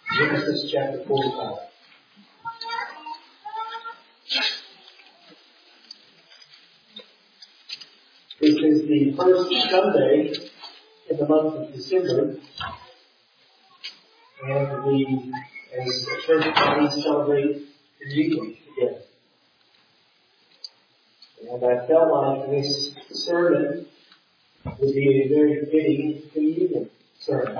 Genesis chapter 45. This is the first Sunday in the month of December, and we, as a church body, celebrate communion together. And I felt like this sermon would be a very fitting communion sermon.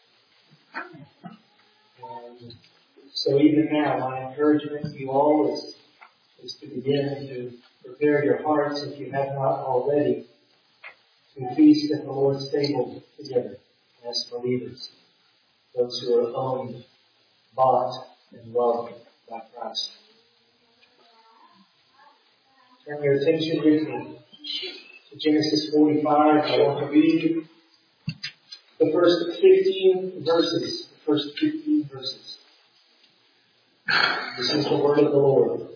And so even now, my encouragement to you all is to begin to prepare your hearts, if you have not already, to feast at the Lord's table together as believers, those who are owned, bought, and loved by Christ. Turn your attention with me to Genesis 45. I want to read the first 15 verses. This is the word of the Lord.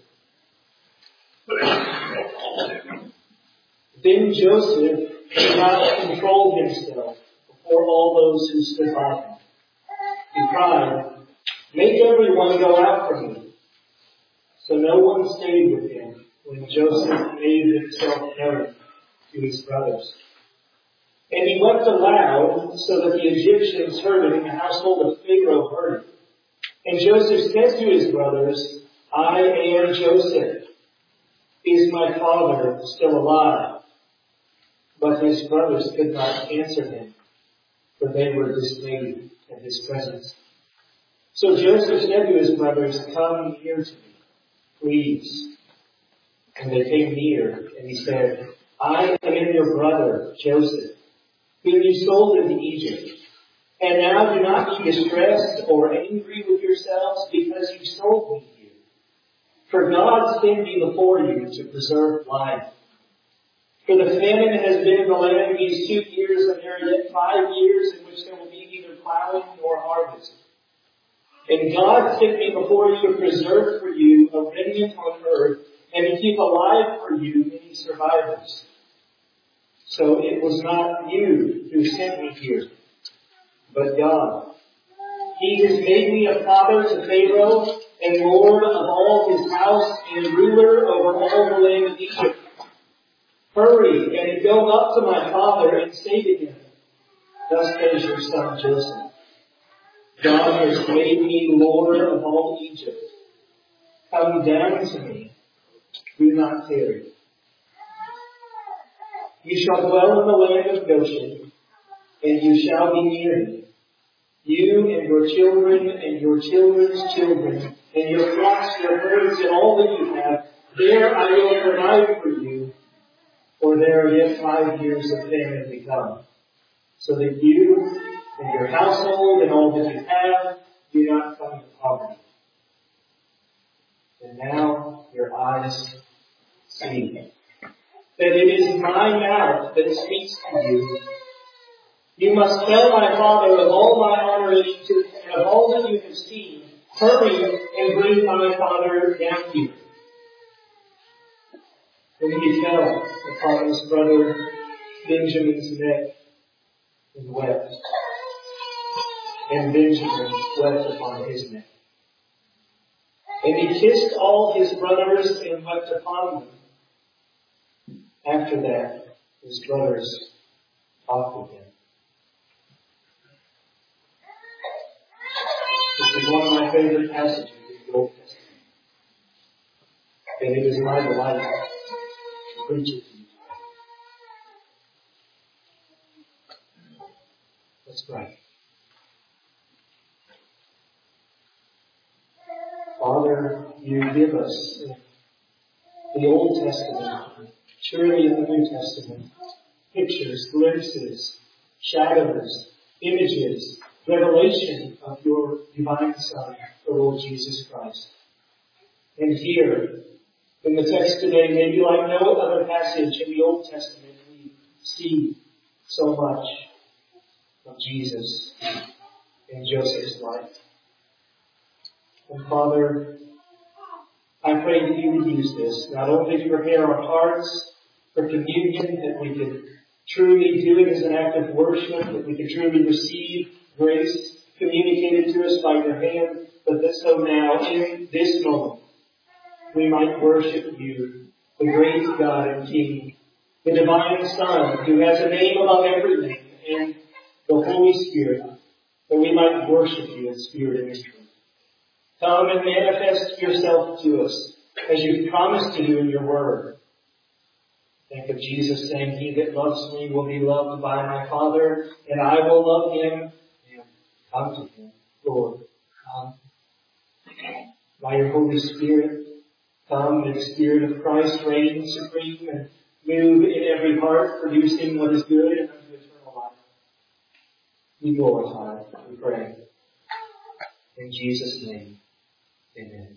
Then Joseph could not control himself before all those who stood by him. He cried, "Make everyone go out from me." So no one stayed with him when Joseph made himself known to his brothers. And he wept aloud, so that the Egyptians heard it, and the household of Pharaoh heard it. And Joseph said to his brothers, "I am Joseph. Is my father still alive?" But his brothers could not answer him, for they were dismayed at his presence. So Joseph said to his brothers, "Come near to me, please." And they came near, and he said, "I am your brother, Joseph, whom you sold into Egypt. And now do not be distressed or angry with yourselves because you sold me here. For God sent me before you to preserve life. For the famine has been in the land these 2 years, and there are yet 5 years in which there will be neither plowing nor harvest. And God sent me before you to preserve for you a remnant on earth, and to keep alive for you many survivors. So it was not you who sent me here, but God. He has made me a father to Pharaoh, and lord of all his house, and ruler over all the land of Egypt. Hurry and go up to my father and say to him, 'Thus says your son Joseph, God has made me lord of all Egypt. Come down to me. Do not tarry. You shall dwell in the land of Goshen, and you shall be near me, you and your children and your children's children, and your flocks, your herds, and all that you have. There I will provide for you, for there are yet 5 years of famine to come, so that you and your household and all that you have do not come to poverty. And now your eyes see that it is my mouth that speaks to you. You must tell my father of all my honor in Egypt and of all that you have seen. Hurry and bring my father down here." Then he fell upon his brother Benjamin's neck and wept. And Benjamin wept upon his neck. And he kissed all his brothers and wept upon them. After that, his brothers talked with him. This is one of my favorite passages in the Old Testament. And it is my delight to preach it to you. Let's pray. Father, you give us in the Old Testament, surely in the New Testament, pictures, glimpses, shadows, images, revelation of your divine Son, the Lord Jesus Christ. And here, in the text today, maybe like no other passage in the Old Testament, we see so much of Jesus in Joseph's life. And Father, I pray that you would use this, not only to prepare our hearts for communion, that we could truly do it as an act of worship, that we could truly receive grace communicated to us us by your hand, but that so now, in this moment, we might worship you, the great God and King, the divine Son, who has a name above every name, and the Holy Spirit, that we might worship you in spirit and in truth. Come and manifest yourself to us, as you've promised to do in your word. Think of Jesus saying, he that loves me will be loved by my Father, and I will love him. And come to him, Lord, come. By your Holy Spirit, come, and the Spirit of Christ reign supreme and move in every heart, producing what is good and unto eternal life. Be glorified, we pray. In Jesus' name, amen.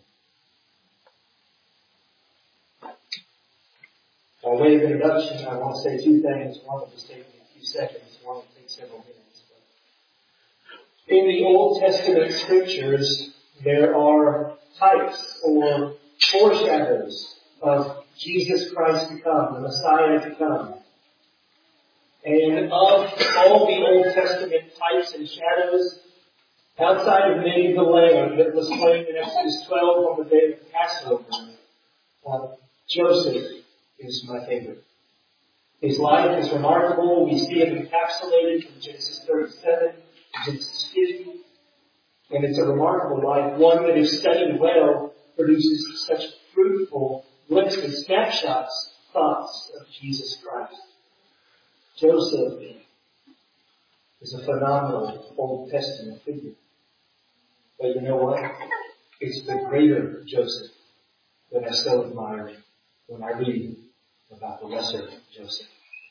By way of introduction, I want to say two things. One will just take me a few seconds. One will take several minutes. In the Old Testament scriptures, there are types or foreshadows of Jesus Christ to come, the Messiah to come. And of all the Old Testament types and shadows, outside of maybe the lamb that was slain in Exodus 12 on the day of Passover, Joseph is my favorite. His life is remarkable. We see it encapsulated from Genesis 37 to Genesis 50. And it's a remarkable life, one that if studied well, produces such fruitful glimpses, snapshots, thoughts of Jesus Christ. Joseph is a phenomenal Old Testament figure. But you know what? It's the greater Joseph that I so admire when I read about the lesser Joseph.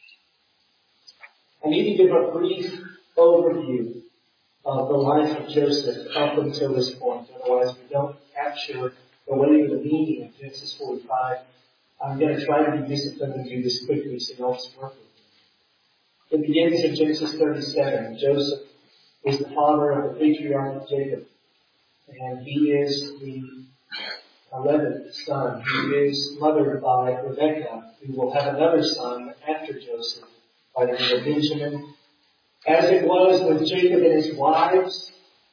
I need to give a brief overview of the life of Joseph up until this point. Otherwise, we don't capture the weight of the meaning of Genesis 45. I'm going to try to be disciplined and do this quickly so you all just work with me. It begins in Genesis 37. Joseph is the father of the patriarch Jacob. And he is the 11th son. He is mothered by Rebekah, who will have another son after Joseph by the name of Benjamin. As it was with Jacob and his wives,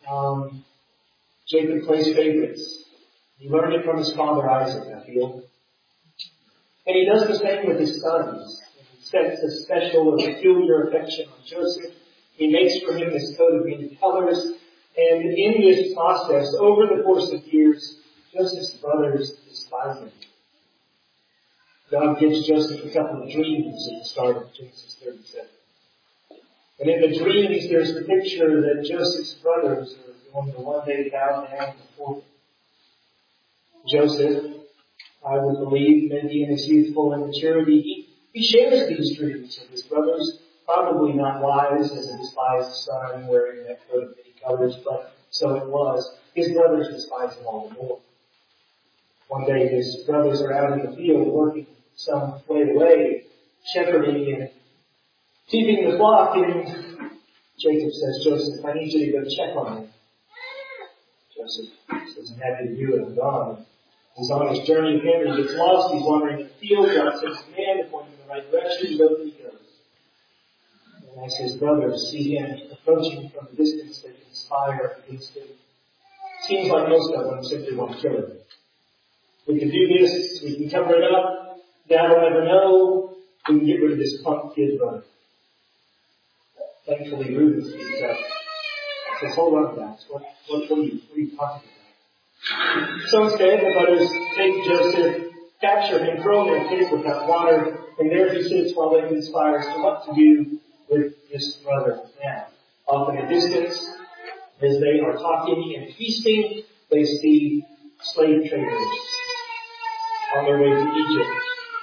Jacob plays favorites. He learned it from his father Isaac, I feel. And he does the same with his sons. He sets a special or peculiar affection on Joseph. He makes for him this coat of many colors. And in this process, over the course of years, Joseph's brothers despise him. God gives Joseph a couple of dreams at the start of Genesis 37. And in the dreams, there's the picture that Joseph's brothers are going to one day bow down before him. Joseph, I would believe, maybe in his youthful immaturity, he shares these dreams with his brothers. Probably not wise as a despised son wearing that coat of many colors, but so it was. His brothers despise him all the more. One day his brothers are out in the field working some way away, shepherding and keeping the flock, and Jacob says, Joseph, I need you to go check on him. Joseph says, I'm happy to do it. I'm gone. He's on his journey with him, and he gets lost. He's wandering in the field. God sends a man to point him in the right direction. Go where he goes. And as his brothers see him approaching from a distance, they conspire against him. Seems like most of them simply want to kill him. We can do this. We can cover it up. Dad will never know. We can get rid of this punk kid brother. Thankfully, Reuben speaks up. Says, hold on, guys. What are you talking about? So instead, the brothers take Joseph, capture him, throw him in a pit without water, and there he sits while they conspire as to what to do with this brother now. Off in the distance, as they are talking and feasting, they see slave traders on their way to Egypt.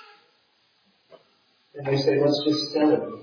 And they say, let's just sell him.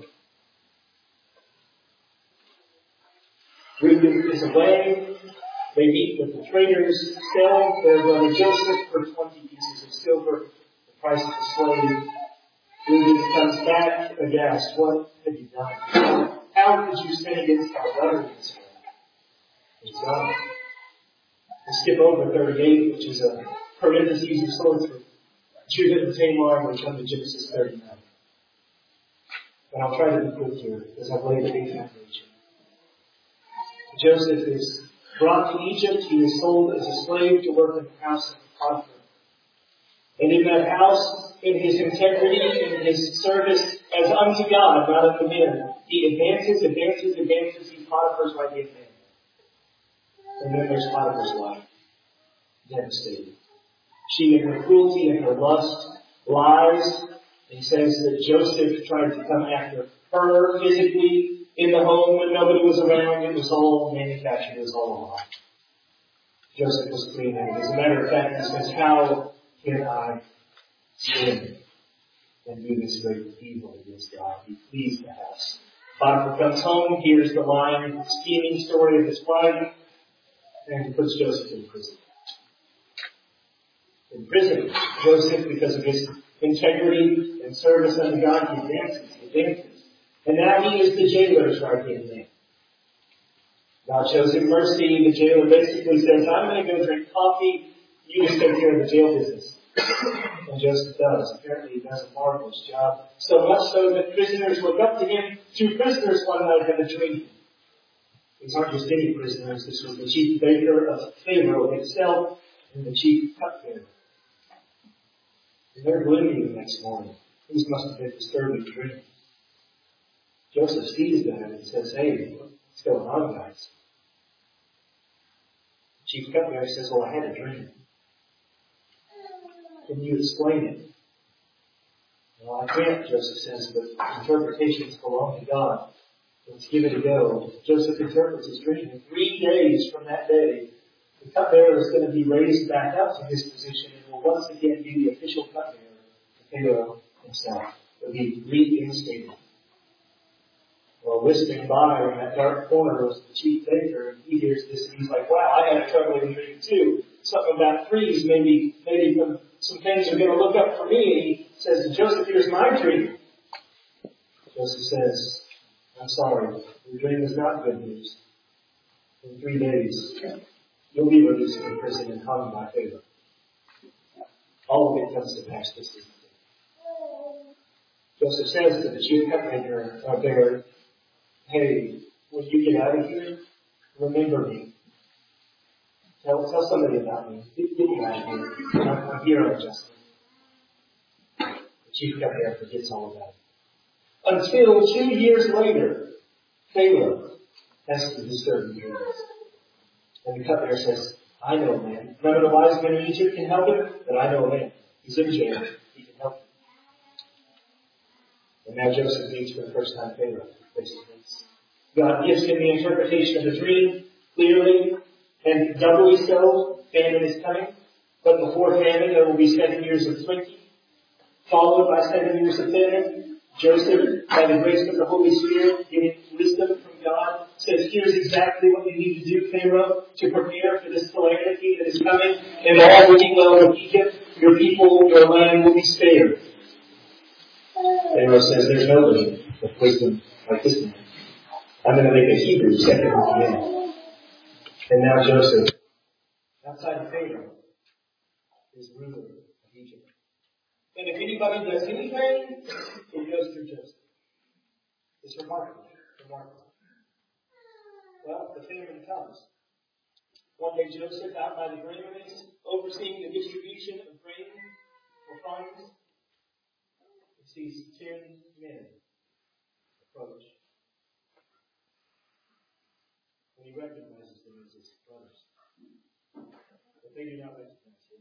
Reuben is away. They meet with the traders, sell their brother Joseph for 20 pieces of silver, the price of the slave. Reuben comes back aghast. What have you done? How could you sin against our brother in this way? He's gone. We skip over 38, which is a parenthesis of sorts with Judah and Tamar, and we come to Genesis 39. But I'll try to be quick here, because I've laid a big foundation. Joseph is Brought to Egypt, he was sold as a slave to work in the house of Potiphar. And in that house, in his integrity, in his service as unto God, not unto men, he advances. He's Potiphar's right-hand man. And then there's Potiphar's wife. Devastated. She, in her cruelty and her lust, lies. He says that Joseph tried to come after her physically in the home when nobody was around. It was all manufactured. It was all a lie. Joseph was clean-handed. As a matter of fact, he says, how can I sin and do this great evil against God? He flees the house. Potiphar comes home, hears the lying, scheming story of his wife, and he puts Joseph in prison. In prison, Joseph, because of his integrity and service unto God, he advances. And now he is the jailer's right-hand man. God shows him mercy. The jailer basically says, I'm going to go drink coffee. You just take care of the jail business. And Joseph does. Apparently he does a marvelous job. So much so that prisoners look up to him. 2 prisoners one night had a dream. These aren't just any prisoners. This was the chief baker of Pharaoh himself and the chief cupbearer. And they're gloomy the next morning. These must have been disturbing dreams. Joseph sees that and says, hey, what's going on, guys? The chief cupbearer says, well, I had a dream. Can you explain it? Well, I can't, Joseph says, but interpretations belong to God. Let's give it a go. Joseph interprets his dream. In 3 days from that day, the cupbearer is going to be raised back up to his position and will once again be the official cupbearer of Pharaoh himself. He'll be reinstated. Well, whispering by in that dark corner was the chief baker, and he hears this and he's like, wow, I had a troubling dream too. Something about trees, maybe some things are going to look up for me. And he says to Joseph, here's my dream. Joseph says, I'm sorry, your dream is not good news. In 3 days, you'll be released from prison and hung by Pharaoh. All of it comes to pass this is the day. Joseph says to the chief cupbearer, hey, when you get out of here, remember me. Tell somebody about me. Get me out of here. I'm here unjustly. The chief cupbearer forgets all about it. Until 2 years later, Pharaoh has the disturbing dreams. And the cupbearer says, I know a man. None of the wise men in Egypt can help him, but I know a man. He's in jail. He can help him. And now Joseph meets for the first time Pharaoh. God gives him the interpretation of the dream clearly, and doubly so. Famine is coming. But before famine, there will be 7 years of plenty, followed by 7 years of famine. Joseph, by the grace of the Holy Spirit, getting wisdom from God, says, here's exactly what you need to do, Pharaoh, to prepare for this calamity that is coming, and all will be well with Egypt. Your people, your land will be spared. Pharaoh says, there's nobody with wisdom like this man. I'm going to make a Hebrew second in command. And now Joseph, outside of Pharaoh, is ruler of Egypt. And if anybody does anything, it goes through Joseph. It's remarkable. Well, the famine comes. One day Joseph, out by the granaries, overseeing the distribution of grain or funds, he sees 10 men approach. And he recognizes them as his brothers. But they do not recognize him.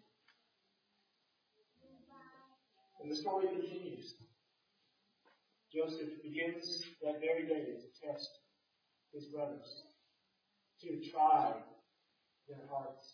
And the story continues. Joseph begins that very day to test his brothers, to try their hearts.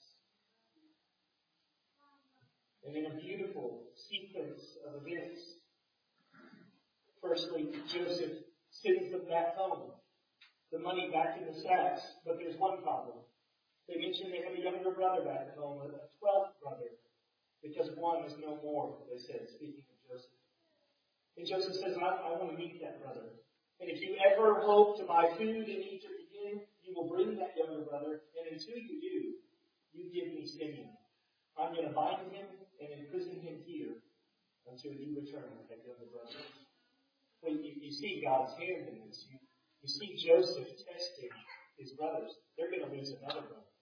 And in a beautiful sequence of events, firstly, Joseph sends them back home, the money back in the sacks, but there's one problem. They mention they have a younger brother back at home, a 12th brother, because one is no more, they said, speaking of Joseph. And Joseph says, I want to meet that brother. And if you ever hope to buy food in Egypt again, you will bring that younger brother, and until you do, you give me Simeon. I'm going to bind him and imprison him here until you return with that younger brother. Well, you see God's hand in this. You see Joseph testing his brothers. They're going to lose another brother.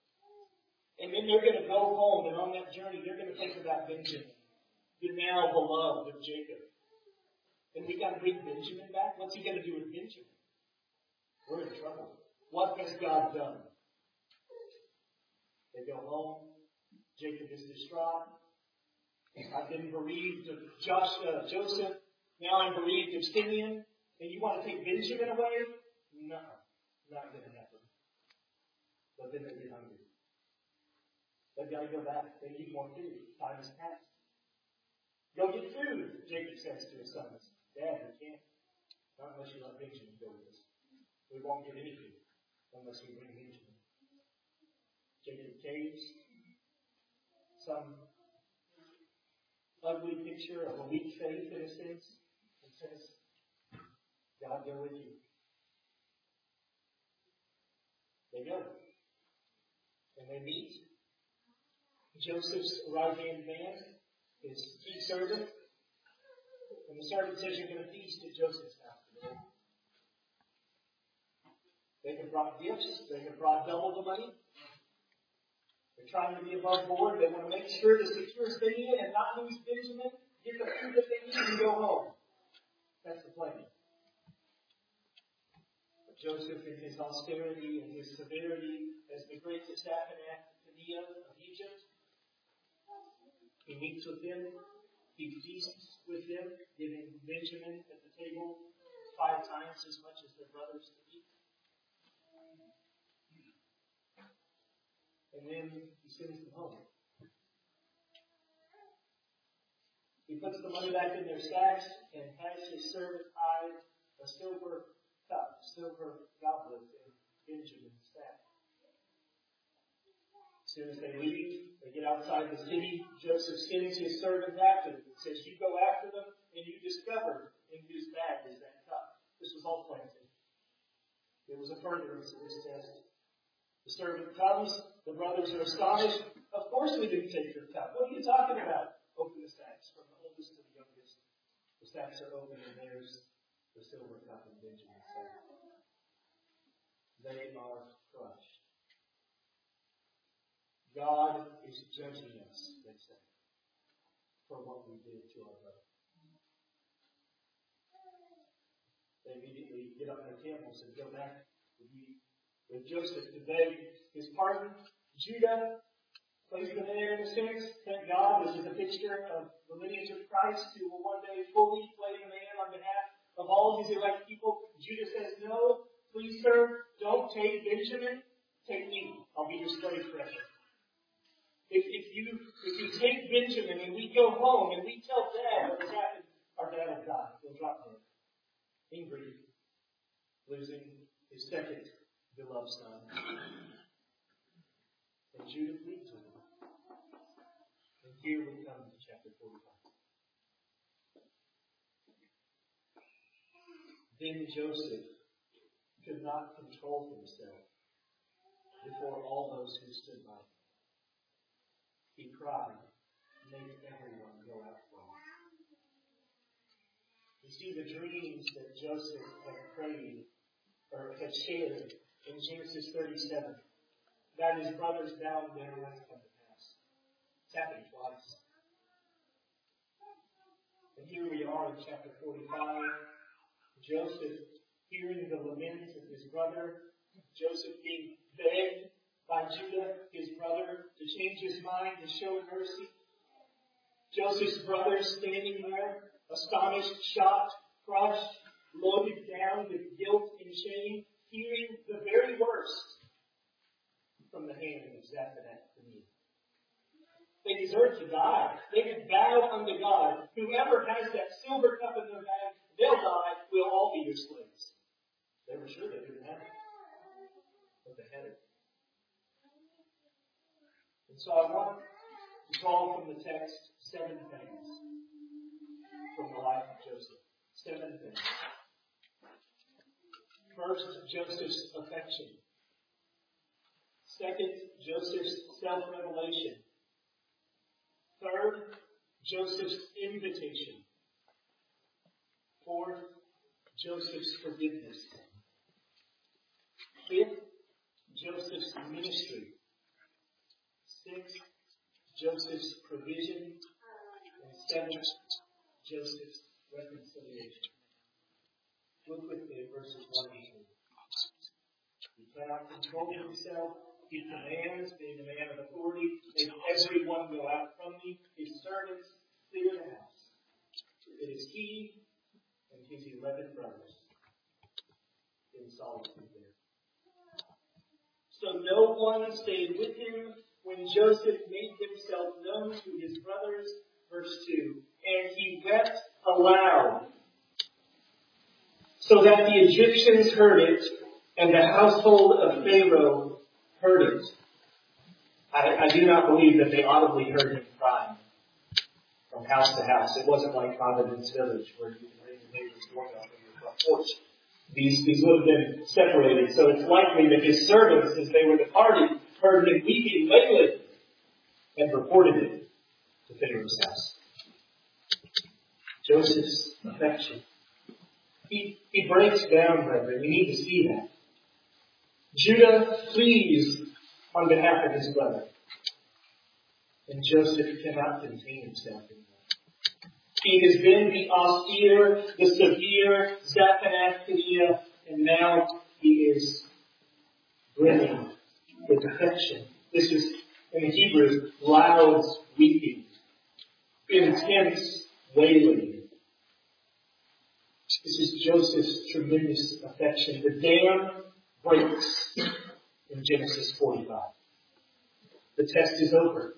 And then they're going to go home, and on that journey, they're going to think about Benjamin, the now beloved of Jacob. And we got to bring Benjamin back? What's he going to do with Benjamin? We're in trouble. What has God done? They go home. Jacob is distraught. I've been bereaved of Joseph. Now I'm bereaved of Simeon. And you want to take Benjamin away? No, not going to happen. But then they get hungry. They've got to go back. They need more food. Time has passed. Go get food, Jacob says to his sons. Dad, we can't. Not unless you let Benjamin go with us. We won't get any food unless we bring Benjamin. Jacob caves. Some ugly picture of a weak faith in a sense. It says, God go with you. They go. And they meet. Joseph's right-hand man, his key servant. And the servant says, you're going to feast at Joseph's house today. They have brought gifts. They have brought double the money. They're trying to be above board. They want to make sure to secure Simeon and not lose Benjamin. Get the food that they need and go home. That's the plan. But Joseph, in his austerity and his severity as the great Saphonaphaneah of Egypt, he meets with them. He feasts with them, giving Benjamin at the table 5 times as much as their brothers to eat. And then he sends them home. He puts the money back in their sacks and has his servant hide a silver cup, a silver goblet in Benjamin's sack. As soon as they leave, they get outside the city. Joseph sends his servant after them and says, you go after them and you discover in whose bag is that cup. This was all planted. It was a furtherance of this test. The servant comes. The brothers are astonished. Of course we didn't take your cup. What are you talking about? Open the sacks from the oldest to the youngest. The sacks are open and there's the silver cup in Benjamin's sack. They are crushed. God is judging us, they say, for what we did to our brother. They immediately get up in their camels and go back with Joseph to beg his pardon. Judah plays the man in a sense. Thank God, this is a picture of the lineage of Christ who will one day fully play the man on behalf of all his elect people. Judah says, no, please sir, don't take Benjamin, take me. I'll be your slave forever. If you take Benjamin and we go home and we tell Dad what's happened, our dad will die. He'll drop dead. In grief, losing his second beloved son. And Judah pleads with him. And here we come to chapter 45. Then Joseph could not control himself before all those who stood by him. He cried, make everyone go out for him. You see the dreams that Joseph had prayed or had shared in Genesis 37. That his brothers bowed down and come to pass. It's happened twice. And here we are in chapter 45. Joseph hearing the lament of his brother. Joseph being begged by Judah, his brother, to change his mind and show mercy. Joseph's brothers standing there, astonished, shocked, crushed, loaded down with guilt and shame, hearing the very worst from the hand of Saphonaphaneah. They deserve to die. They had bowed unto God. Whoever has that silver cup in their bag, they'll die. We'll all be your slaves. They were sure they didn't have it. But they had it. And so I want to draw from the text 7 things from the life of Joseph. 7 things. First, Joseph's affection. Second, Joseph's self-revelation. Third, Joseph's invitation. Fourth, Joseph's forgiveness. Fifth, Joseph's ministry. provision. And 7, Joseph's reconciliation. Look with me at verses 1 and 2. He cannot control himself. He commands, being a man of authority, make everyone go out from me. His servants clear the house. It is he and his 11 brothers in solitude there. So no one stayed with him when Joseph made himself known to his brothers. Verse 2. And he wept aloud, so that the Egyptians heard it, and the household of Pharaoh heard it. I do not believe that they audibly heard him crying from house to house. It wasn't like Providence Village where you can ring the neighbor's doorbell from your front porch. These would have been separated. So it's likely that his servants, as they were departing, heard him weeping, wailing, and reported it to Pharaoh's house. Joseph's affection. He breaks down, brethren. You need to see that. Judah flees on behalf of his brother. And Joseph cannot contain himself anymore. He has been the austere, the severe Zaphanaphaneah, and now he is brimming with affection. This is, in the Hebrew, loud weeping, intense wailing. This is Joseph's tremendous affection. The dam breaks in Genesis 45. The test is over.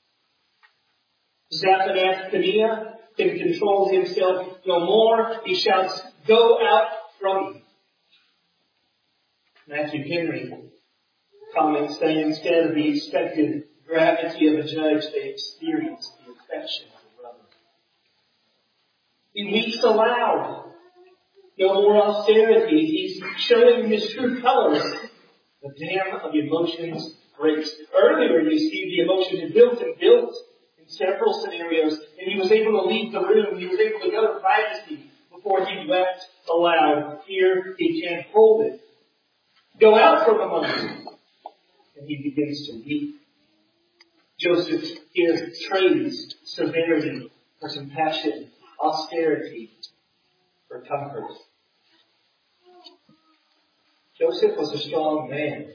Zaphanaphaneah can control himself no more. He shouts, "Go out from me." Matthew Henry comments saying instead of the expected gravity of a judge, they experience the affection of a brother. He weeps aloud. No more austerity. He's showing his true colors. The dam of emotions breaks. Earlier, you see the emotion had built and built in several scenarios, and he was able to leave the room. He was able to go to privacy before he wept aloud. Here, he can't hold it. Go out from among them. And he begins to weep. Joseph here trades severity for compassion, austerity for comfort. Joseph was a strong man.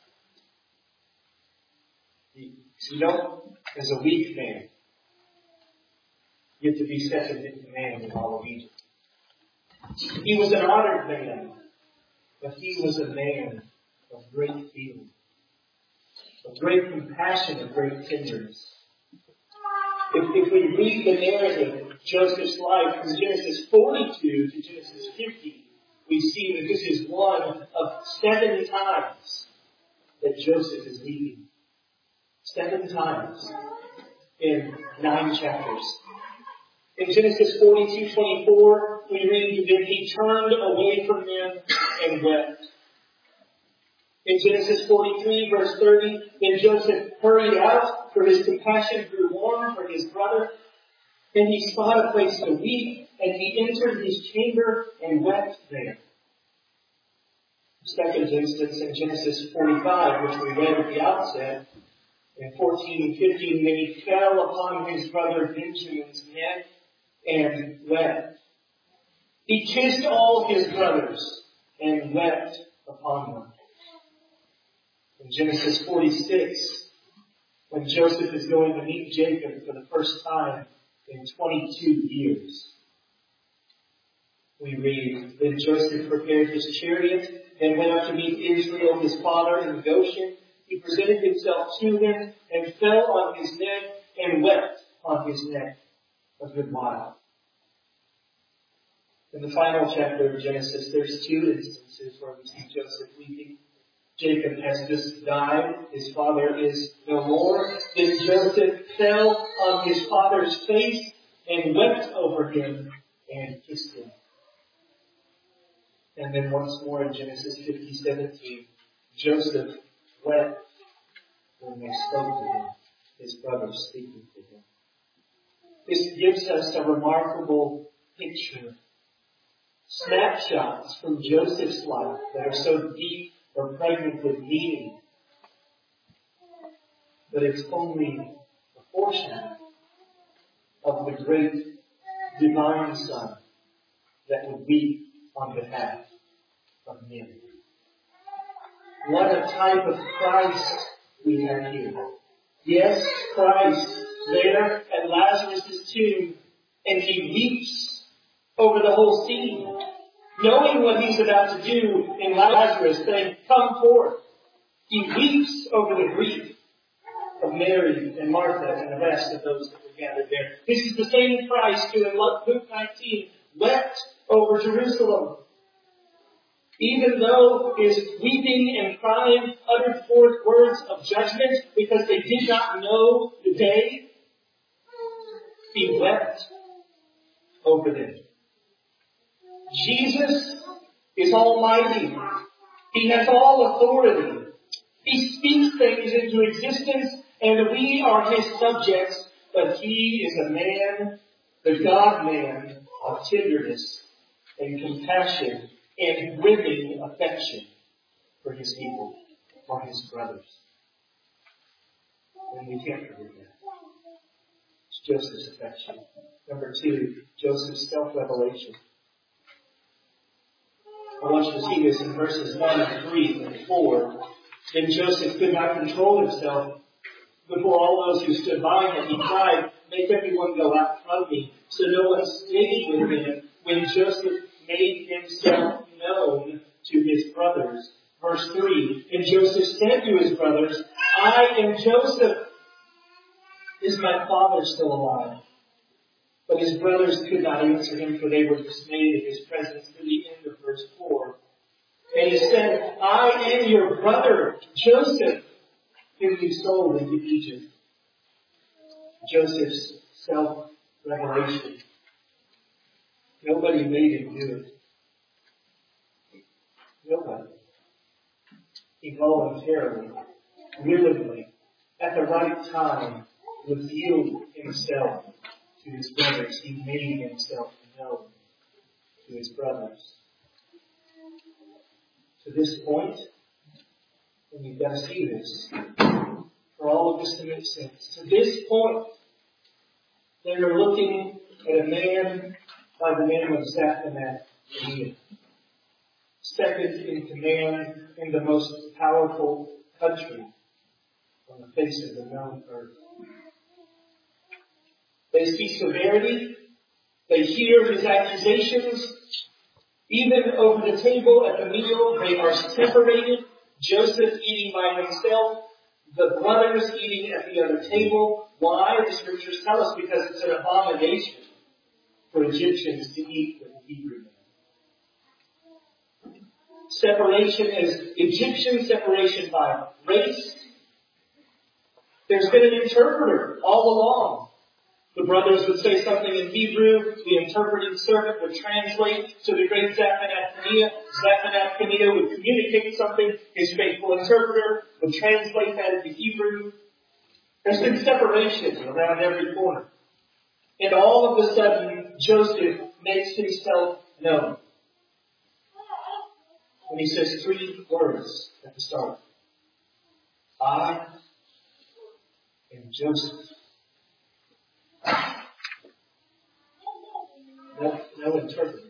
As a weak man, you get to be second in command in all of Egypt. He was an honored man, but he was a man of great feeling, of great compassion, of great tenderness. If we read the narrative of Joseph's life from Genesis 42 to Genesis 50, we see that this is one of 7 times that Joseph is weeping. 7 times in 9 chapters. In Genesis 42:24, we read that he turned away from them and wept. In Genesis 43, verse 30, then Joseph hurried out, for his compassion grew warm for his brother. Then he sought a place to weep, and he entered his chamber and wept there. Second instance in Genesis 45, which we read at the outset, in 14 and 15, then he fell upon his brother Benjamin's neck and wept. He kissed all his brothers and wept upon them. In Genesis 46, when Joseph is going to meet Jacob for the first time in 22 years, we read, then Joseph prepared his chariot and went up to meet Israel, his father, in Goshen. He presented himself to him and fell on his neck and wept on his neck a good while. In the final chapter of Genesis, there's 2 instances where we see Joseph weeping. Jacob has just died. His father is no more. Then Joseph fell on his father's face and wept over him and kissed him. And then once more in Genesis 50:17, Joseph wept when they spoke to him, his brothers speaking to him. This gives us a remarkable picture. Snapshots from Joseph's life that are so deep or pregnant with meaning. But it's only a portion of the great divine Son that would weep on behalf of men. What a type of Christ we have here. Yes, Christ there at Lazarus' tomb, and he weeps over the whole scene, knowing what he's about to do in Lazarus, saying, "Come forth." He weeps over the grief of Mary and Martha and the rest of those that were gathered there. This is the same Christ who in Luke 19 wept over Jerusalem. Even though his weeping and crying uttered forth words of judgment because they did not know the day, he wept over them. Jesus is almighty. He has all authority. He speaks things into existence, and we are his subjects, but he is a man, the God-man of tenderness and compassion and brimming affection for his people, for his brothers. And we can't forget that. It's Joseph's affection. Number 2, Joseph's self-revelation. I want you to see this in verses 1 and 3 and 4. Then Joseph could not control himself before all those who stood by him. He cried, "Make everyone go out from me." So no one stayed with him when Joseph made himself known to his brothers. Verse 3, and Joseph said to his brothers, "I am Joseph. Is my father still alive?" But his brothers could not answer him, for they were dismayed at his presence, to the end of verse 4. And he said, "I am your brother, Joseph, whom you sold into Egypt." Joseph's self-revelation. Nobody made him do it. Nobody. He voluntarily, willingly, at the right time, revealed himself to his brothers. He made himself known to his brothers. To this point, and you've got to see this, for all of this to make sense. To this point, they are looking at a man by the name of Zephaniah, second in command in the most powerful country on the face of the known earth. They see severity. They hear his accusations. Even over the table at the meal, they are separated. Joseph eating by himself, the brothers eating at the other table. Why? The scriptures tell us because it's an abomination for Egyptians to eat with Hebrew men. Separation is Egyptian separation by race. There's been an interpreter all along. The brothers would say something in Hebrew, the interpreting servant would translate to the great Zephaniah. Zephaniah would communicate something, his faithful interpreter would translate that into Hebrew. There's been separation around every corner. And all of a sudden, Joseph makes himself known. When he says 3 words at the start. I am Joseph. No interpreter.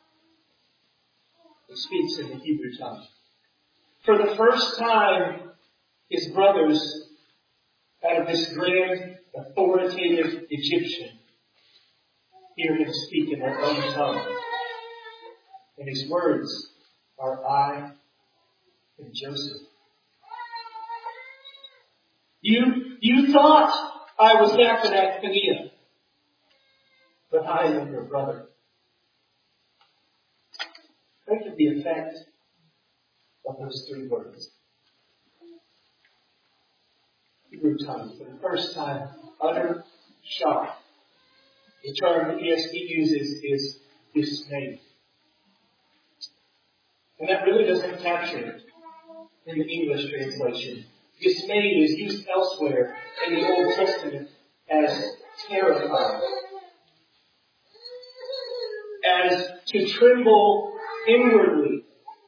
He speaks in the Hebrew tongue. For the first time, his brothers, out of this grand, authoritative Egyptian, hear him speak in their own tongue. And his words are, I am Joseph. You thought I was Zephaniah, but I am your brother. Think of the effect of those 3 words. Hebrew tongue, for the first time, utter shock. The term the ESV uses is dismayed. And that really doesn't capture it in the English translation. Dismayed is used elsewhere in the Old Testament as terrified. As to tremble inwardly.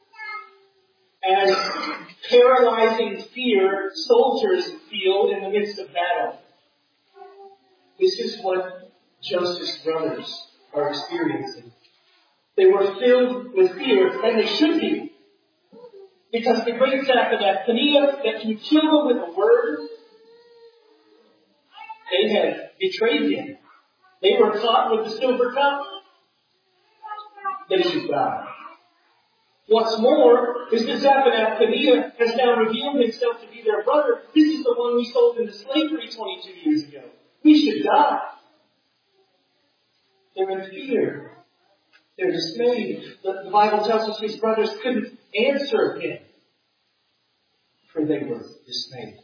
As paralyzing fear soldiers feel in the midst of battle. This is what Joseph's brothers are experiencing. They were filled with fear, and they should be. Because the great Zephaniah that can kill them with a word, they had betrayed him. They were caught with the silver cup. They should die. What's more is that Zephaniah has now revealed himself to be their brother. This is the one we sold into slavery 22 years ago. We should die. They're in fear. They're dismayed. The Bible tells us his brothers couldn't answer him, for they were dismayed.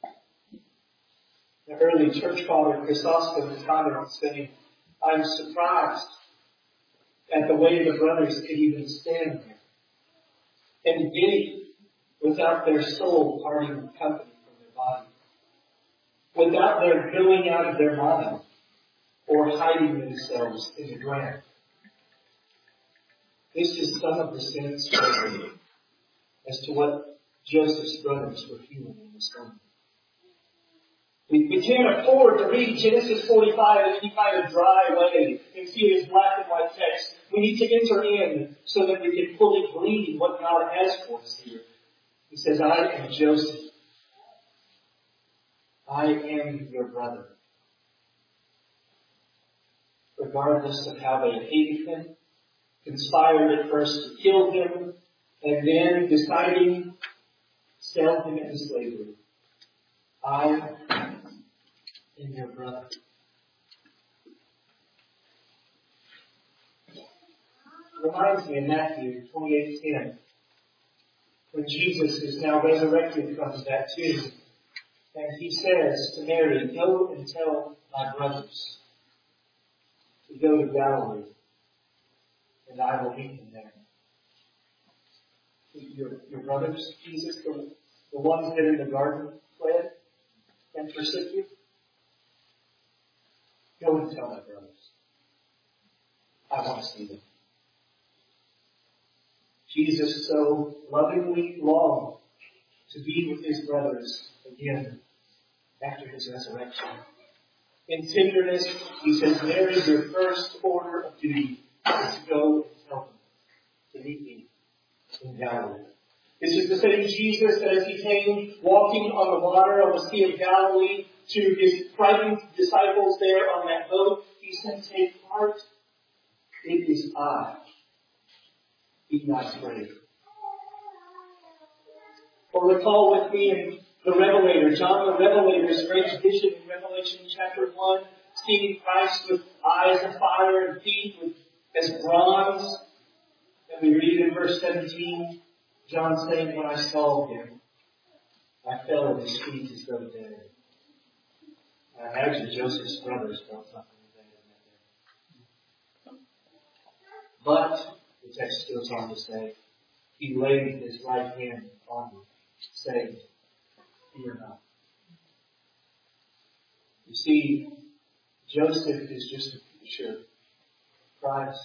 The early church father Chrysostom commented saying, I'm surprised at the way the brothers could even stand there and gape without their soul parting company from their body, without their going out of their mind or hiding themselves in the ground. This is some of the sense as to what Joseph's brothers were feeling in this moment. We can't afford to read Genesis 45 in any kind of dry way and see it as black and white text. We need to enter in so that we can fully glean what God has for us here. He says, I am Joseph. I am your brother. Regardless of how they hated him, conspired at first to kill him, and then deciding to sell him into slavery. I am your brother. It reminds me of Matthew 28:10, when Jesus is now resurrected from that tomb, and he says to Mary, go and tell my brothers to go to Galilee, and I will meet them there. Your brothers, Jesus, the ones that in the garden fled and forsook you, go and tell my brothers. I want to see them. Jesus so lovingly longed to be with his brothers again after his resurrection. In tenderness, he says, Mary, your first order of duty is to go and tell them to meet me in Galilee. This is the same Jesus that as he came walking on the water of the Sea of Galilee to his frightened disciples there on that boat, he said, take heart, it is I. Be not afraid. Or recall with me in the Revelator, John the Revelator's great vision in Revelation chapter 1, seeing Christ with eyes of fire and feet as bronze. And we read in verse 17, John saying, when I saw him, I fell at his feet as though dead. I imagine Joseph's brothers felt something like that. But the text goes on to say, he laid his right hand on me, saying, fear not. You see, Joseph is just a picture of Christ.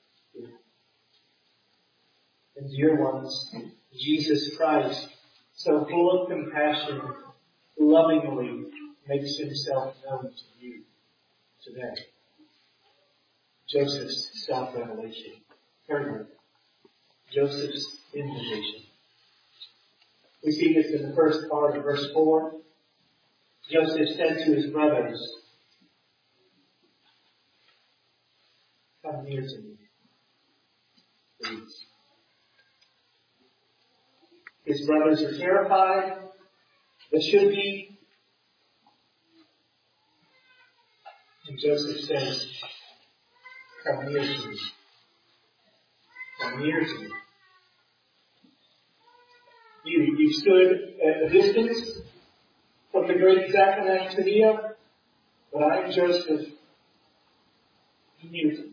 And dear ones, Jesus Christ, so full of compassion, lovingly makes himself known to you today. Joseph's self-revelation. Thirdly, Joseph's invitation. We see this in the first part of verse 4. Joseph said to his brothers, come near to me, please. His brothers are terrified. They should be. And Joseph says, come near to me. Come near to me. You stood at a distance from the great Zephaniah, but I am Joseph. Come near to me.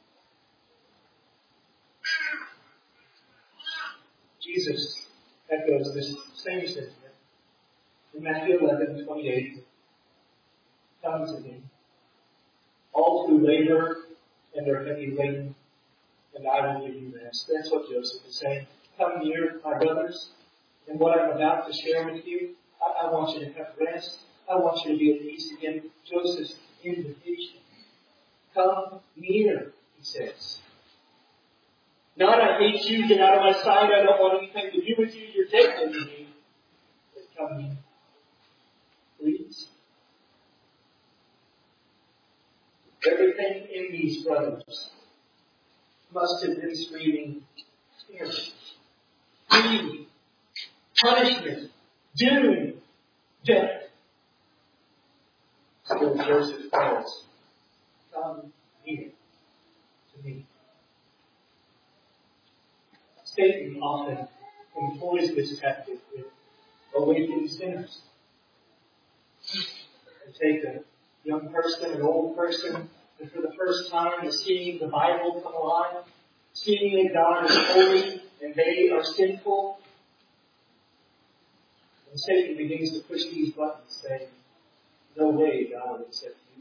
Jesus echoes this same sentiment in Matthew 11:28. Come to me, all who labor and are heavy laden, and I will give you rest. That's what Joseph is saying. Come near, my brothers, and what I'm about to share with you, I want you to have rest. I want you to be at peace again. Joseph's invitation Come near, he says. Not, I hate you, get out of my sight, I don't want anything to do with you, you're taken to me. But come near. Please. Everything in these brothers must have been screaming, fear, greed, punishment, doom, death. Still Joseph calls, come here to me. Satan often employs this tactic with awakened sinners. They take a young person, an old person, and for the first time is seeing the Bible come alive, seeing that God is holy and they are sinful. And Satan begins to push these buttons, saying, no way God will accept you.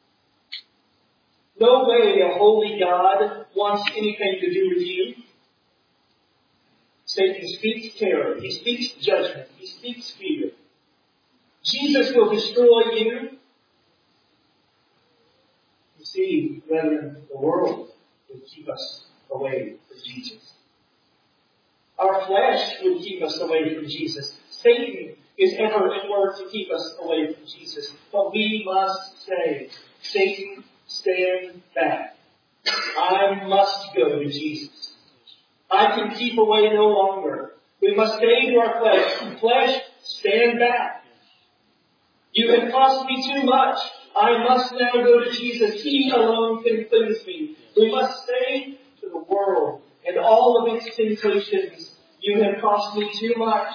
No way a holy God wants anything to do with you. Satan speaks terror. He speaks judgment. He speaks fear. Jesus will destroy you. You see, brethren, the world would keep us away from Jesus. Our flesh would keep us away from Jesus. Satan is ever at work to keep us away from Jesus. But we must say, Satan, stand back. I must go to Jesus. I can keep away no longer. We must say to our flesh, flesh, stand back. You have cost me too much. I must now go to Jesus. He alone can cleanse me. We must say to the world and all of its temptations, you have cost me too much.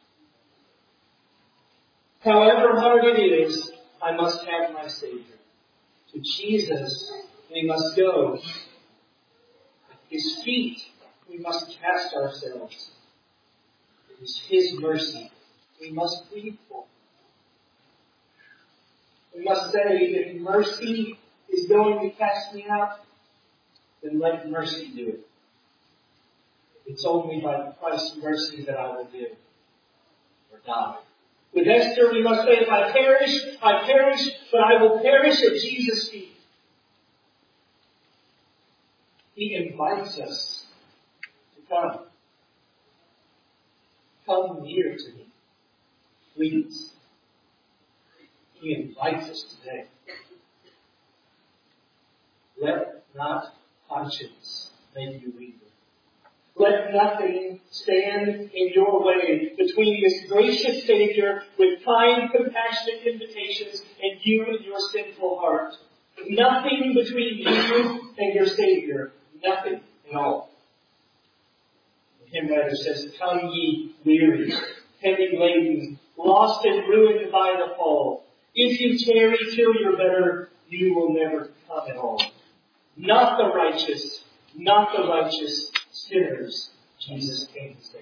However hard it is, I must have my Savior. To Jesus we must go. At His feet we must cast ourselves. It is His mercy we must plead for. We must say, if mercy is going to cast me out, then let mercy do it. It's only by Christ's mercy that I will live or die. With Esther, we must say, if I perish, but I will perish at Jesus' feet. He invites us to come. Come near to me, please. He invites us today. Let not conscience make you weaker. Let nothing stand in your way between this gracious Savior with kind, compassionate invitations and you and your sinful heart. Nothing between you and your Savior. Nothing at all. The hymn writer says, come ye weary, heavy laden, lost and ruined by the fall. If you tarry till you're better, you will never come at all. Not the righteous, sinners, Jesus came to save.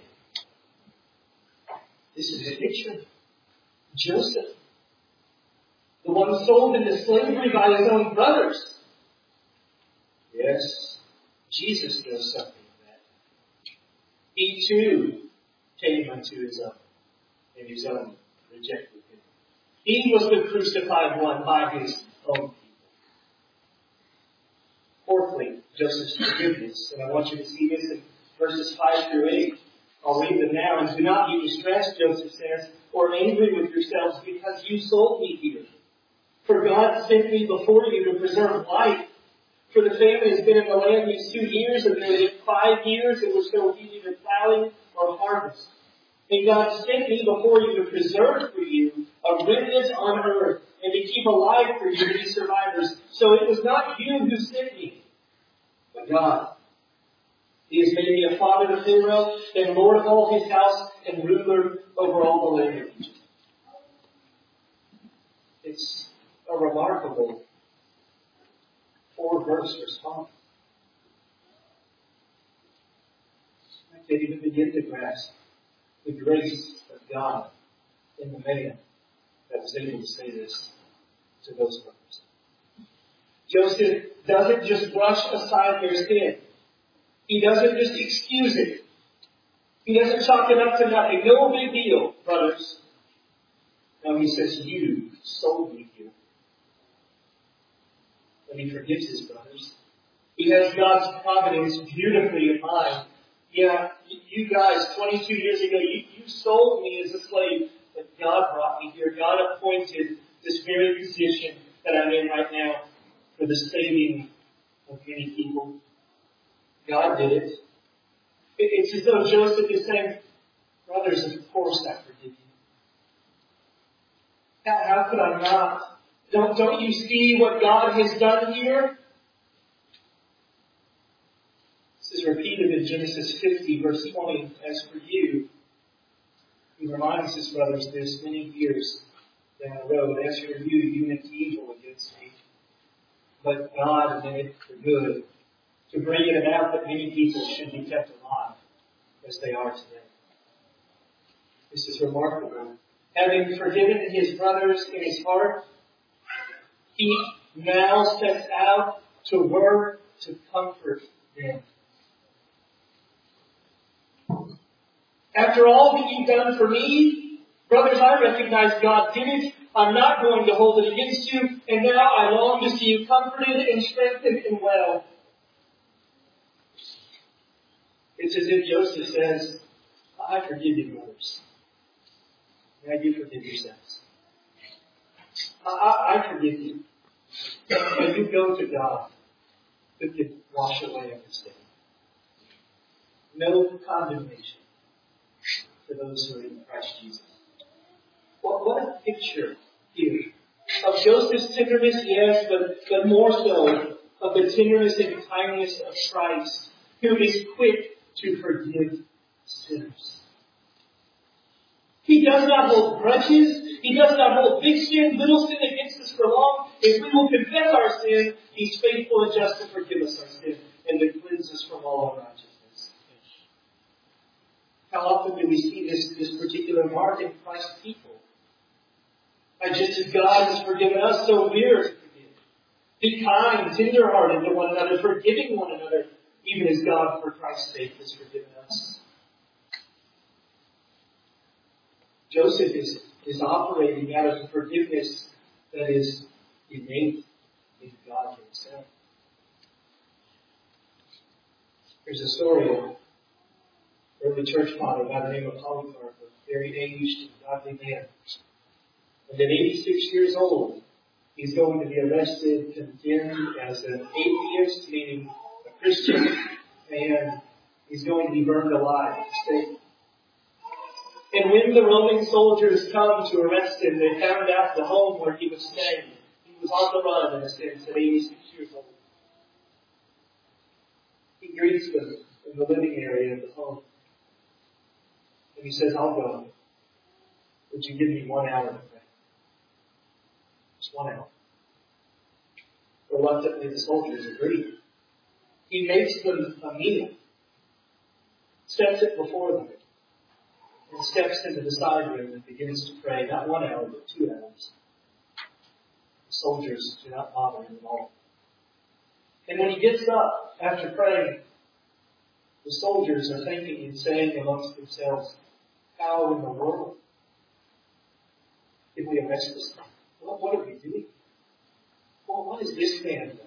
This is a picture. Joseph, the one sold into slavery by his own brothers. Yes, Jesus knows something of that. He too came unto his own, and his own rejected him. He was the crucified one by his own people. Fourthly, Joseph's forgiveness. And I want you to see this in verses 5 through 8. I'll read them now. And do not be distressed, Joseph says, or angry with yourselves because you sold me here. For God sent me before you to preserve life. For the famine has been in the land these 2 years, and there have been 5 years in which there will be neither plowing or harvest. And God sent me before you to preserve for you a remnant on earth, and to keep alive for you these survivors. So it was not you who sent me, but God. He has made me a father to Pharaoh, and lord of all his house, and ruler over all the land of Egypt. It's a remarkable 4-verse response. I can't even begin to grasp the grace of God in the man that was able to say this to those brothers. Joseph doesn't just brush aside their sin. He doesn't just excuse it. He doesn't chalk it up to nothing. No big deal, brothers. No, he says, you sold me here. but he forgives his brothers. He has God's providence beautifully in mind. Yeah, you guys, 22 years ago, you sold me as a slave, but God brought me here. God appointed this very position that I'm in right now for the saving of many people. God did it. It's as though Joseph is saying, brothers, of course I forgive you. How could I not? Don't you see what God has done here? This is repeated in Genesis 50, verse 20. As for you, he reminds his brothers this many years down the road. As for you, you meant evil against me, but God meant it for good, to bring it about that many people should be kept alive as they are today. This is remarkable. Having forgiven his brothers in his heart, he now sets out to work to comfort them. After all that you've done for me, brothers, I recognize God did it. I'm not going to hold it against you, and now I long to see you comforted and strengthened and well. It's as if Joseph says, I forgive you, brothers. Now you forgive yourselves. I forgive you. When you go to God, who can wash away every sin. No condemnation for those who are in Christ Jesus. What a picture here of Joseph's tenderness, yes, but more so of the tenderness and kindness of Christ, who is quick to forgive sinners. He does not hold grudges. He does not hold big sin, little sin against us for long. If we will confess our sin, He's faithful and just to forgive us our sin and to cleanse us from all unrighteousness. How often do we see this particular mark in Christ's people? And just as God has forgiven us, so we are to forgive. Be kind, tender-hearted to one another, forgiving one another, even as God, for Christ's sake, has forgiven us. Joseph is operating out of the forgiveness that is innate in God Himself. There's a story of an early church father by the name of Polycarp, a very aged and godly man. And at 86 years old, he's going to be arrested, condemned as an atheist, meaning a Christian, and he's going to be burned alive at the stake. And when the Roman soldiers come to arrest him, they found out the home where he was staying. He was on the run, in a sense, at 86 years old. He greets them in the living area of the home. And he says, I'll go. Would you give me 1 hour to pray? Just 1 hour. Reluctantly, the soldiers agree. He makes them a meal, sets it before them, and steps into the side room and begins to pray, not 1 hour, but 2 hours. The soldiers do not bother him at all. And when he gets up after praying, the soldiers are thinking and saying amongst themselves, how in the world did we arrest this man? What are we doing? Well, what has this man done?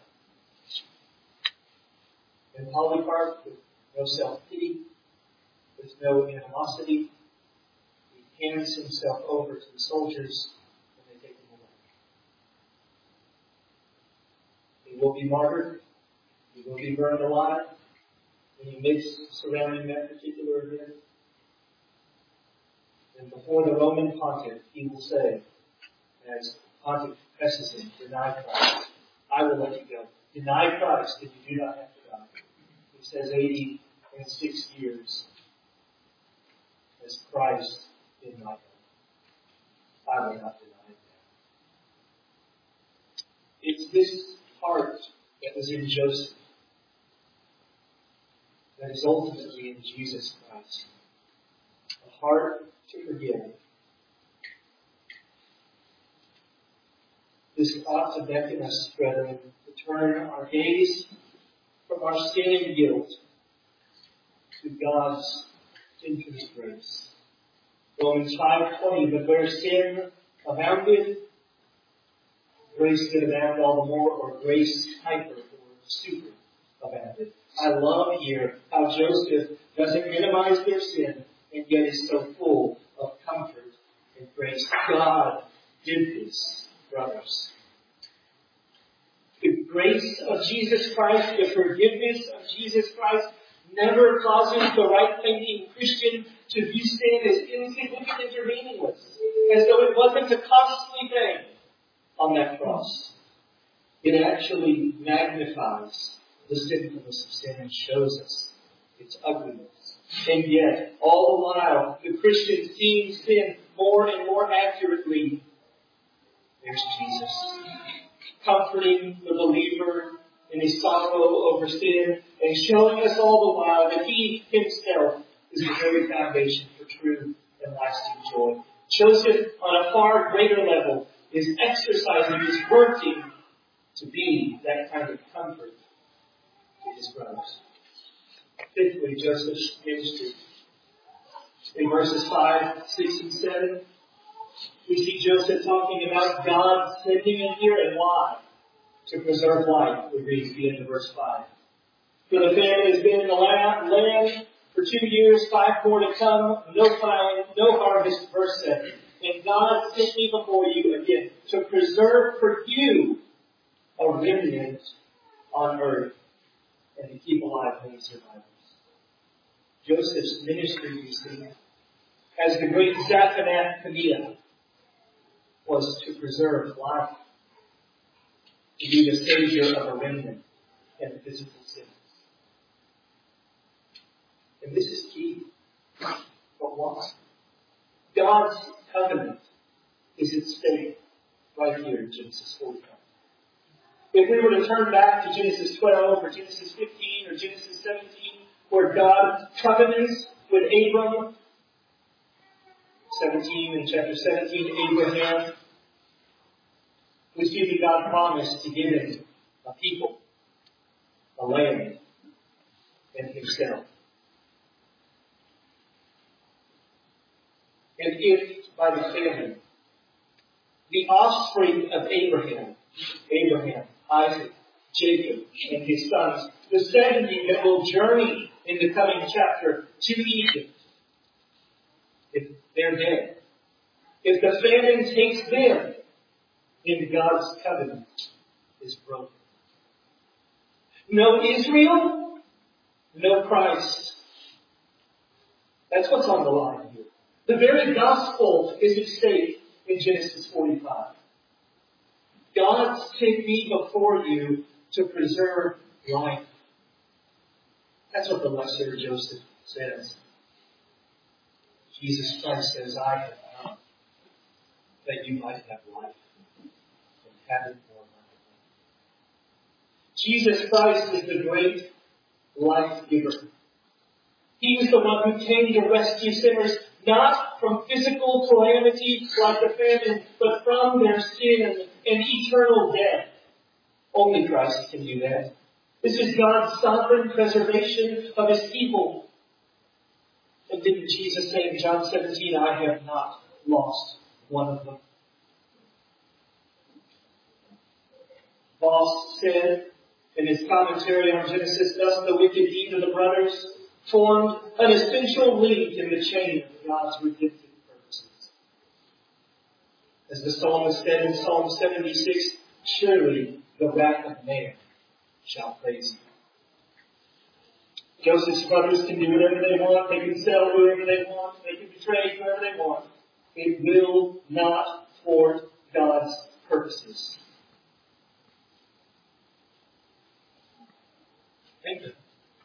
And Polycarp, with no self-pity, with no animosity, he hands himself over to the soldiers and they take him away. He will be martyred. He will be burned alive. When he makes surrounding that particular event. And before the Roman pontiff, he will say, as the pontiff presses him, deny Christ. I will let you go. Deny Christ and you do not have to die. He says 86 years as Christ did not die. I will not deny it. It's this heart that was in Joseph that is ultimately in Jesus Christ. A heart to forgive. This ought to beckon us, brethren, to turn our gaze from our sin and guilt to God's infinite grace. Romans 5:20, but where sin abounded, grace grace did abound all the more, or grace hyper or super abounded. I love here how Joseph doesn't minimize their sin and yet is so full of comfort and grace. God did this, brothers. The grace of Jesus Christ, the forgiveness of Jesus Christ, never causes the right-thinking Christian to view sin as insignificant or meaningless, as though it wasn't a costly thing on that cross. It actually magnifies the sinfulness of sin and shows us its ugliness. And yet, all the while, the Christian seeing sin more and more accurately, there's Jesus, comforting the believer in his sorrow over sin and showing us all the while that He Himself is the very foundation for true and lasting joy. Joseph, on a far greater level, is exercising, is working to be that kind of comfort to his brothers. Fifthly, Joseph's ministry. In verses 5, 6, and 7, we see Joseph talking about God sending him here and why. To preserve life, we read at the end of verse 5. For the famine has been in the land for 2 years, 5 more to come, no plowing, no harvest, verse 7. And God sent me before you again to preserve for you a remnant on earth and to keep alive many survivors. Joseph's ministry, you see, as the great Zaphannath Paneah, was to preserve life, to be the savior of a remnant and physical sins. And this is key. But why? God's covenant is at stake right here in Genesis 45. If we were to turn back to Genesis 12 or Genesis 15 or Genesis 17, where God covenants with Abram, 17 in chapter 17, Abraham, we see that God promised to give him a people, a land, and Himself. And if, by the famine, the offspring of Abraham, Isaac, Jacob, and his sons, the 70 that will journey in the coming chapter to Egypt, if they're dead, if the famine takes them, then God's covenant is broken. No Israel, no Christ. That's what's on the line here. The very gospel is at stake in Genesis 45. God sent me before you to preserve life. That's what the lesser Joseph says. Jesus Christ says, I have come that you might have life and have it more abundantly. Jesus Christ is the great life giver. He is the one who came to rescue sinners, not from physical calamity like the famine, but from their sin and eternal death. Only Christ can do that. This is God's sovereign preservation of His people. And didn't Jesus say in John 17, I have not lost one of them? Voss said in his commentary on Genesis, thus the wicked deed of the brothers formed an essential link in the chain of God's redemptive purposes. As the psalmist said in Psalm 76, surely the wrath of man shall praise you. Joseph's brothers can do whatever they want. They can sell whoever they want. They can betray whoever they want. It will not thwart God's purposes. Think of it.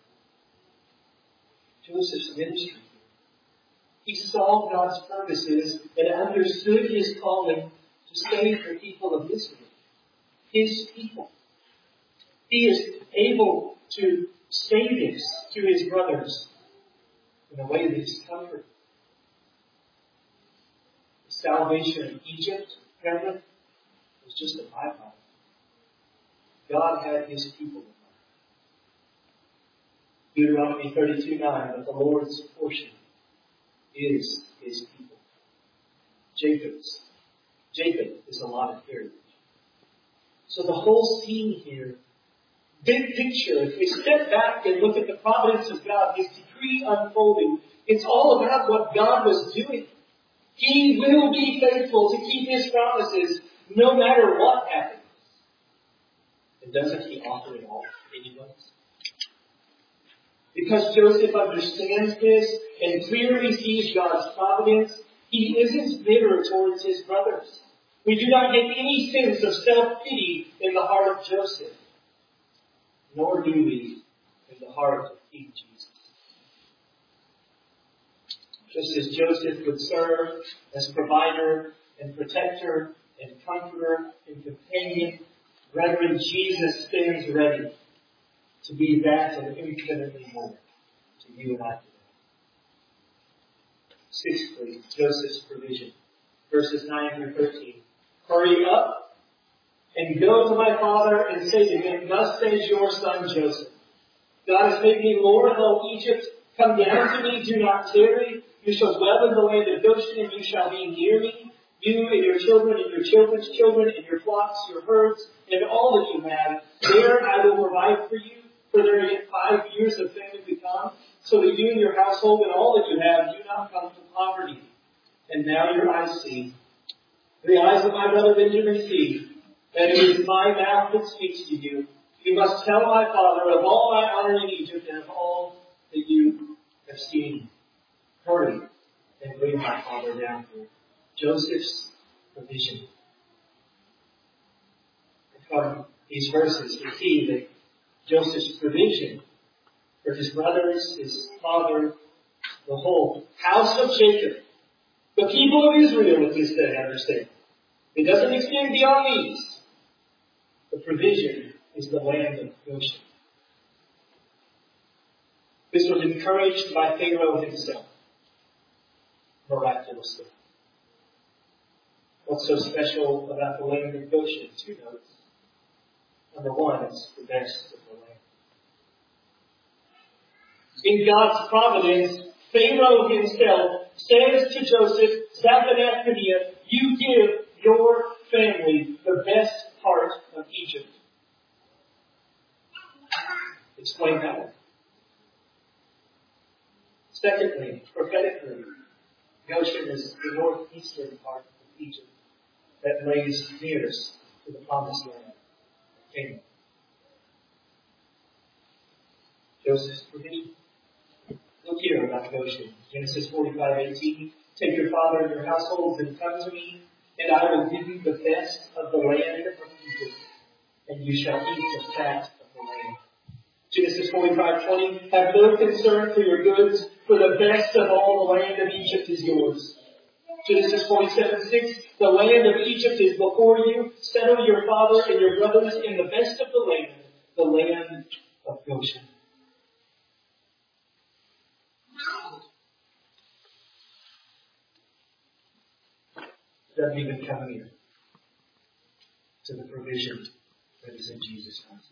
Joseph's ministry. He saw God's purposes and understood His calling to save the people of Israel. His people. He is able to say this to his brothers in a way that is comforting. The salvation of Egypt, remember, was just a byproduct. God had His people in mind. Deuteronomy 32:9, but the Lord's portion is His people. Jacob is allotted heritage. So the whole scene here, big picture, if we step back and look at the providence of God, His decree unfolding, it's all about what God was doing. He will be faithful to keep His promises no matter what happens. And doesn't He offer it all anyways? Because Joseph understands this and clearly sees God's providence, he isn't bitter towards his brothers. We do not get any sense of self-pity in the heart of Joseph, nor do we in the heart of King Jesus. Just as Joseph would serve as provider and protector and comforter and companion, Reverend Jesus stands ready to be that and infinitely more to you and I today. Sixthly, Joseph's provision. Verses 9 through 13. Hurry up and go to my father and say to him, thus says your son Joseph, God has made me Lord of all Egypt. Come down to me, do not tarry. You shall dwell in the land of Goshen, and you shall be near me. You and your children and your children's children and your flocks, your herds, and all that you have. There I will provide for you, for there are yet 5 years of famine to come, so that you and your household and all that you have do not come to poverty. And now your eyes see, the eyes of my brother Benjamin see, that it is my mouth that speaks to you. You must tell my father of all my honor in Egypt and of all that you have seen. Hurry and bring my father down here. Joseph's provision. From these verses, we see that Joseph's provision for his brothers, his father, the whole house of Jacob, the people of Israel, at this day, understand. It doesn't extend beyond these. The provision is the land of Goshen. This was encouraged by Pharaoh himself, miraculously. What's so special about the land of Goshen? 2 notes. Number 1, it's the best of the land. In God's providence, Pharaoh himself says to Joseph, Zaphanathaneah, you give your family the best part of Egypt. Explain that one. Secondly, prophetically, Goshen is the northeastern part of Egypt that lays nearest to the promised land of Canaan. Joseph's provision. Look here about Goshen. Genesis 45:18. Take your father and your households and come to me, and I will give you the best of the land of Egypt, and you shall eat the fat of the land. Genesis 45:20. Have no concern for your goods, for the best of all the land of Egypt is yours. Genesis 47:6. The land of Egypt is before you. Settle your father and your brothers in the best of the land of Goshen. Doesn't even come near to the provision that is in Jesus Christ.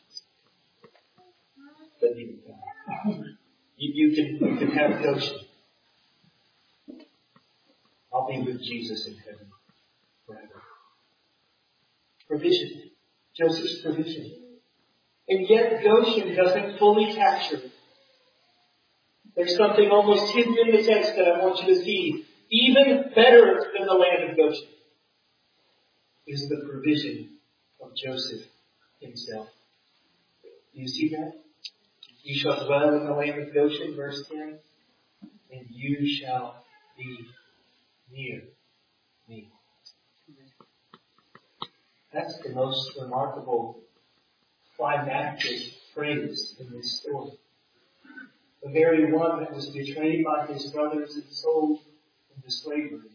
Doesn't even come. You can have Goshen. I'll be with Jesus in heaven forever. Provision. Joseph's provision. And yet Goshen doesn't fully capture it. There's something almost hidden in the text that I want you to see. Even better than the land of Goshen is the provision of Joseph himself. Do you see that? You shall dwell in the land of Goshen, verse 10, and you shall be near me. That's the most remarkable climactic phrase in this story. The very one that was betrayed by his brothers and sold into slavery.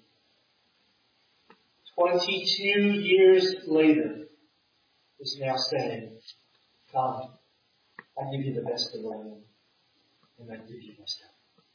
22 years later is now saying, come, I give you the best of the land, and I give you myself.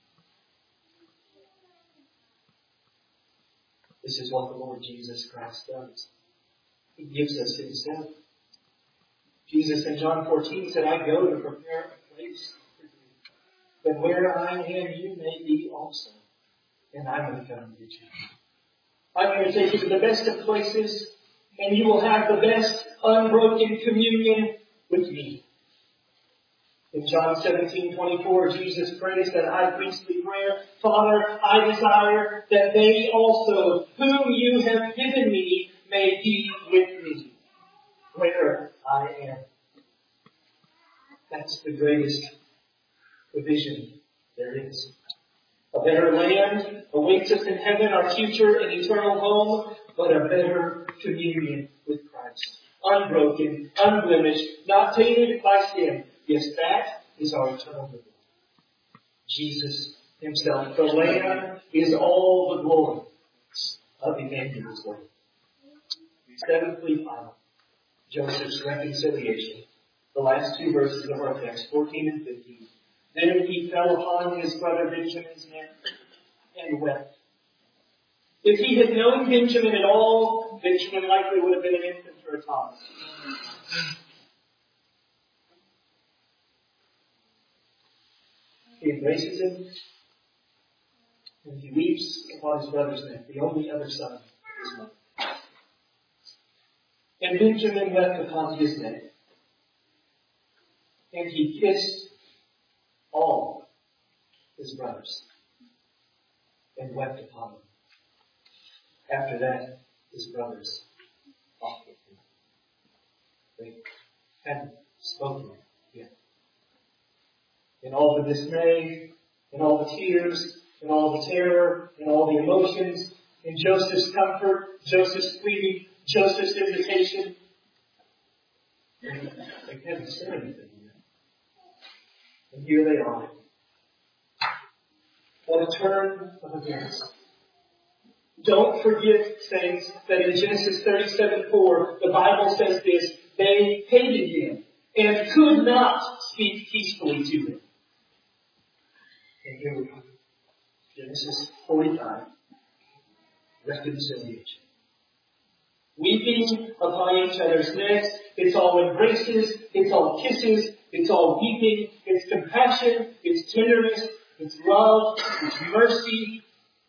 This is what the Lord Jesus Christ does. He gives us himself. Jesus in John 14 said, I go to prepare a place for you, that where I am, you may be also. And I'm going to come and get you. I'm going to take you to the best of places, and you will have the best unbroken communion with me. In John 17:24, Jesus prays that high priestly prayer, Father, I desire that they also, whom you have given me, may be with me, where I am. That's the greatest provision there is. A better land awaits us in heaven, our future and eternal home, but a better communion with Christ. Unbroken, unblemished, not tainted by sin. Yes, that is our eternal reward. Jesus himself. The Lamb is all the glory of Emmanuel's way. Seventhly, final, Joseph's reconciliation. The last two verses of our text, 14 and 15. Then he fell upon his brother Benjamin's neck and wept. If he had known Benjamin at all, Benjamin likely would have been an infant or a toddler. He embraces him, and he weeps upon his brother's neck, the only other son of his mother. And Benjamin wept upon his neck, and he kissed all his brothers, and wept upon them. After that, his brothers mocked him. They hadn't spoken yet. In all the dismay, in all the tears, in all the terror, in all the emotions, in Joseph's comfort, Joseph's pleading, Joseph's invitation, they hadn't said anything yet. And here they are. What a turn of events. Don't forget, saints, that in Genesis 37:4, the Bible says this: they hated him and could not speak peacefully to him. And here we are. Genesis 45. Reconciliation. Weeping upon each other's necks. It's all embraces. It's all kisses. It's all weeping. It's compassion. It's tenderness. It's love. It's mercy.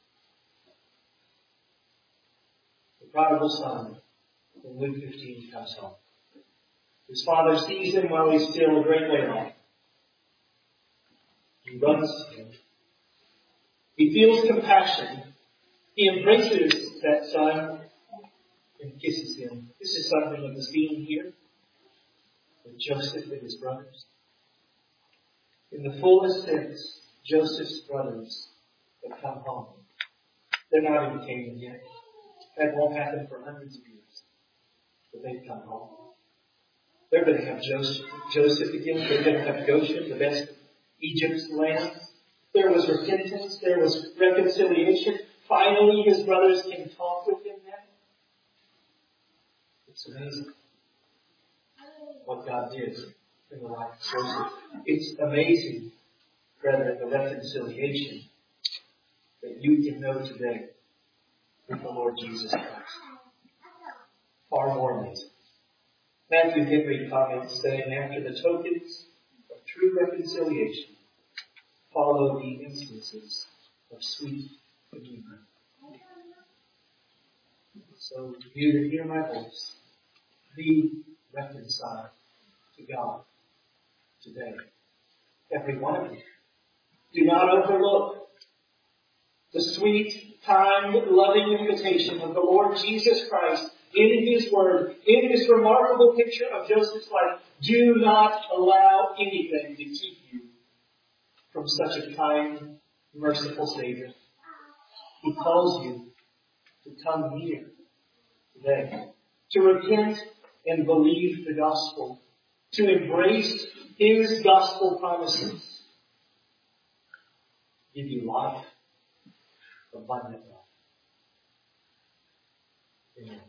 The prodigal son in Luke 15 comes home. His father sees him while he's still a great way off. He runs to him. He feels compassion. He embraces that son and kisses him. This is something of the scene here with Joseph and his brothers. In the fullest sense, Joseph's brothers have come home. They're not in Canaan yet. That won't happen for hundreds of years. But they've come home. They're going to have Joseph again. They're going to have Goshen, the best of Egypt's land. There was repentance. There was reconciliation. Finally, his brothers can talk with him now. It's amazing what God did in the life of Joseph. It's amazing, brethren, the reconciliation that you can know today with the Lord Jesus Christ. Far more amazing. Matthew Henry comments saying, after the tokens of true reconciliation, follow the instances of sweet communion. So, you that hear my voice, be reconciled to God today. Every one of you. Do not overlook the sweet, kind, loving invitation of the Lord Jesus Christ in His Word, in this remarkable picture of Joseph's life. Do not allow anything to keep you from such a kind, merciful Savior. He calls you to come near today, to repent and believe the gospel, to embrace His gospel promises, give you life, abundant life. Amen.